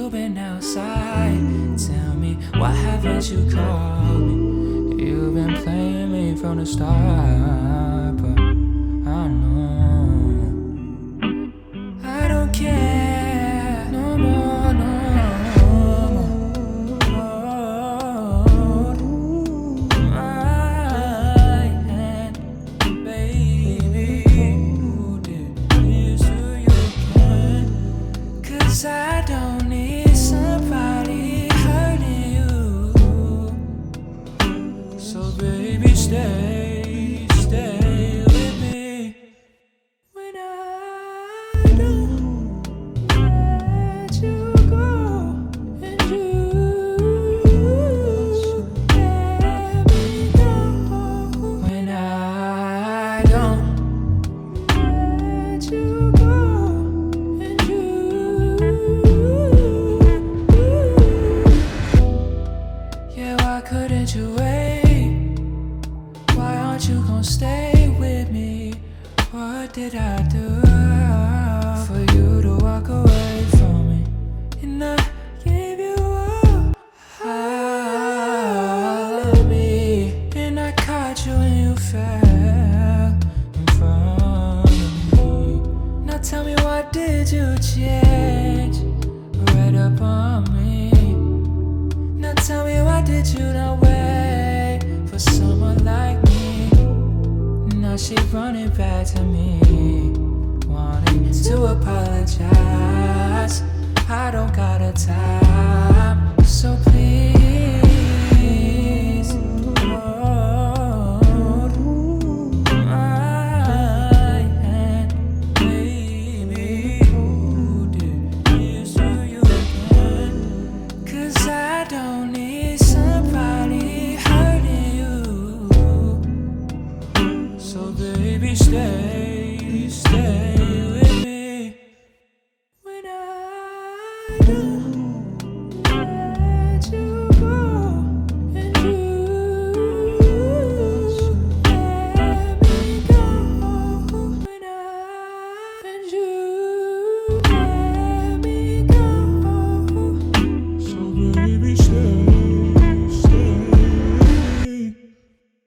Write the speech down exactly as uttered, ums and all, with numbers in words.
you been outside? Tell me, why haven't you called me? You've been playing me from the start, but I know I don't care no more, no more. Hold my hand, baby. Who did this to you again? 'Cause I don't need somebody hurting you. So baby, stay, stay with me. When I don't let you go, and you let me go. When I don't let you go, and you, yeah, why couldn't you wait? Why aren't you gon' stay with me? What did I do for you to walk away from me? And I gave you all of me, and I caught you when you fell in front of me. Now tell me, why did you change right up on me? Now tell me, why did you not wait for someone like me? Now she running back to me, wanting to apologize. I don't got a time, so please hold my hand, baby. Who did this to you again? 'Cause I don't need somebody hurting you. So baby, stay, stay with me. When I don't